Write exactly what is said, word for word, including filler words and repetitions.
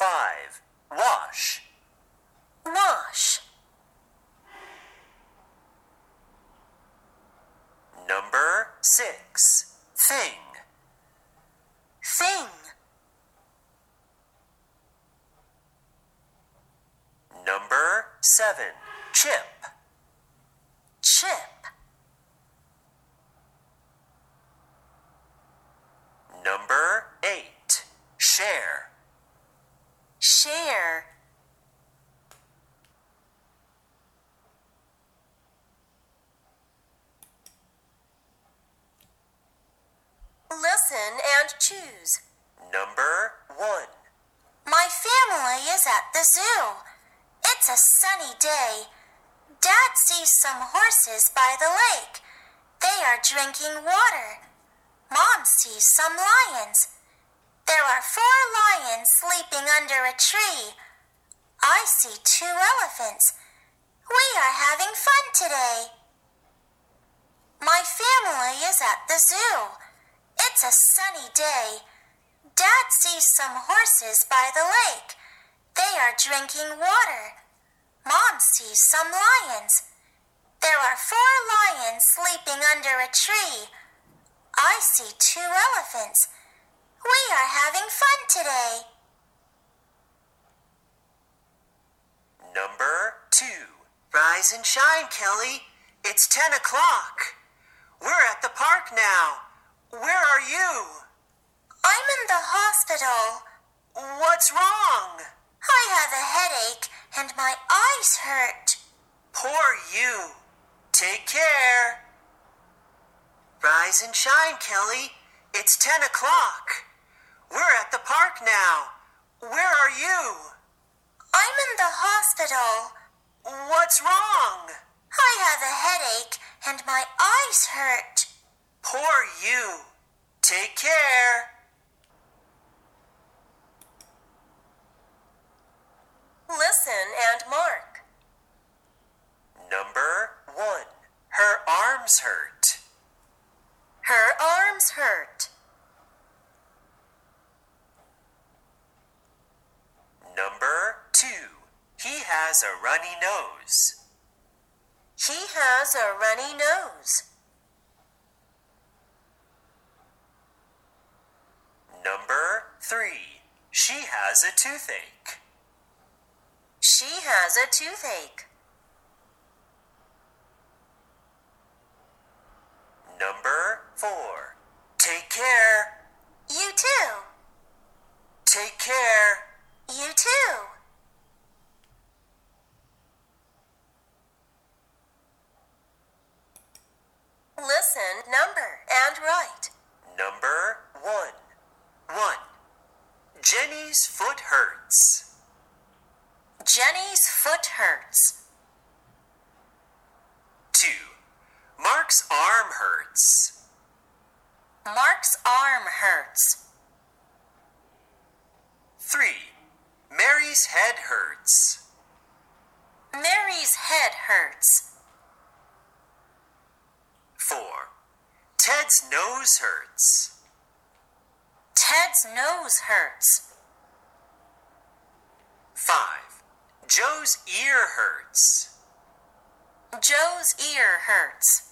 five. Wash. Wash. Number six. Thing. Thing. Number seven. Chip. Chip. Number eight. Share. Share. Listen and choose. Number one. My family is at the zoo. It's a sunny day. Dad sees some horses by the lake. They are drinking water. Mom sees some lions. There are four lions sleeping under a tree. I see two elephants. We are having fun today. My family is at the zoo. It's a sunny day. Dad sees some horses by the lake. They are drinking water. Mom sees some lions. There are four lions sleeping under a tree. I see two elephants. We are having fun today. Number two. Rise and shine, Kelly. It's ten o'clock. We're at the park now. Where are you? I'm in the hospital. What's wrong? I have a headache and my eyes hurt. Poor you. Take care. Rise and shine, Kelly. It's ten o'clock. We're at the park now. Where are you? I'm in the hospital. What's wrong? I have a headache and my eyes hurt. Poor you. Take care. Listen and mark. Number one. Her arms hurt. Her arms hurt. Number two. He has a runny nose. He has a runny nose. Number three. She has a toothache. She has a toothache. Number four. Take care. You too. Take care. You too. Listen, number, and write. Number one. One. Jenny's foot hurts. Jenny's foot hurts. Two. Mark's arm hurts. Mark's arm hurts. Three. Mary's head hurts. Mary's head hurts. Four. Ted's nose hurts. Ted's nose hurts. Five. Joe's ear hurts. Joe's ear hurts.